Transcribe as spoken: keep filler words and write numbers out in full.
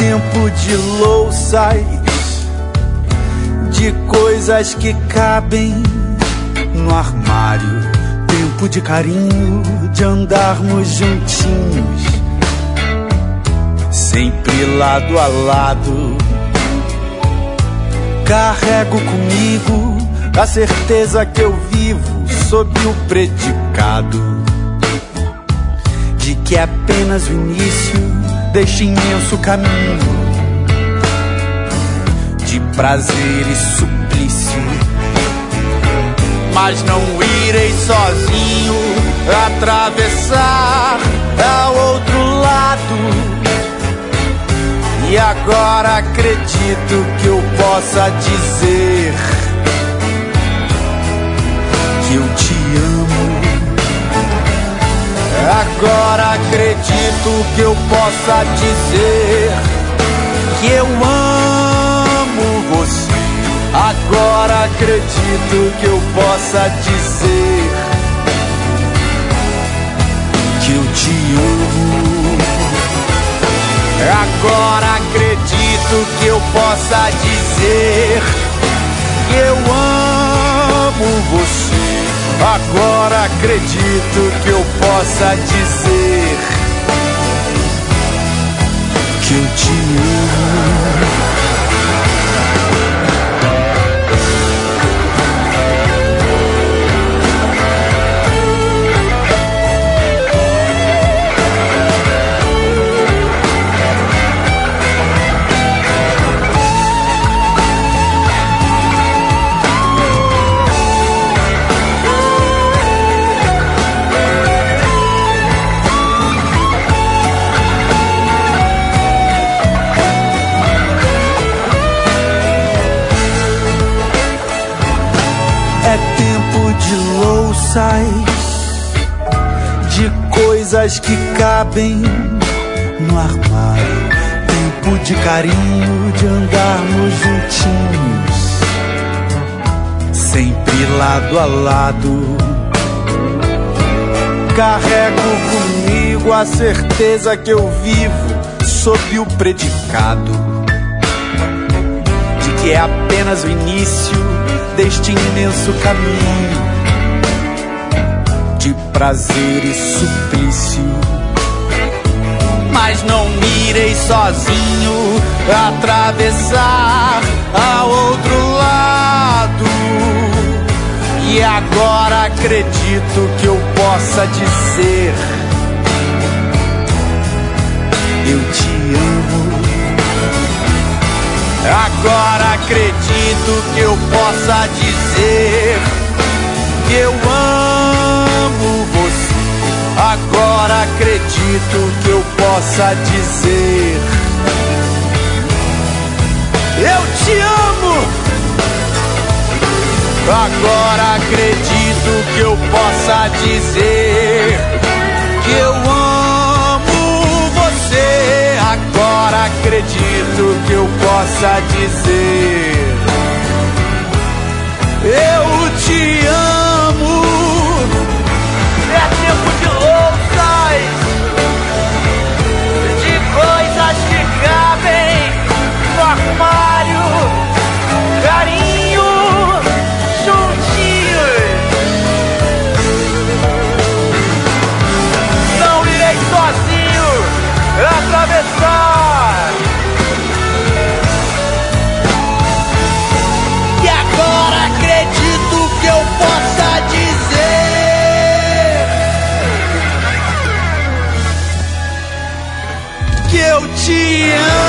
tempo de louças, de coisas que cabem no armário. Tempo de carinho, de andarmos juntinhos, sempre lado a lado. Carrego comigo a certeza que eu vivo sob o predicado de que é apenas o início deste imenso caminho de prazer e suplício. Mas não irei sozinho atravessar ao outro lado. E agora acredito que eu possa dizer que eu te amo. Agora acredito que eu possa dizer que eu amo você. Agora acredito que eu possa dizer que eu te amo. Agora acredito que eu possa dizer que eu amo você. Agora acredito que eu possa dizer que eu te amo. De coisas que cabem no armário. Tempo de carinho, de andarmos juntinhos, sempre lado a lado. Carrego comigo a certeza que eu vivo sob o predicado de que é apenas o início deste imenso caminho de prazer e suplício. Mas não irei sozinho atravessar ao outro lado. E agora acredito que eu possa dizer eu te amo. Agora acredito que eu possa dizer que eu amo você. Agora acredito que eu possa dizer eu te amo. Agora acredito que eu possa dizer que eu amo você. Agora acredito que eu possa dizer eu te amo. É tempo de louças, de coisas que cabem no armário. Carinho, juntinhos. Não irei sozinho atravessar. E agora acredito que eu possa dizer que eu te amo.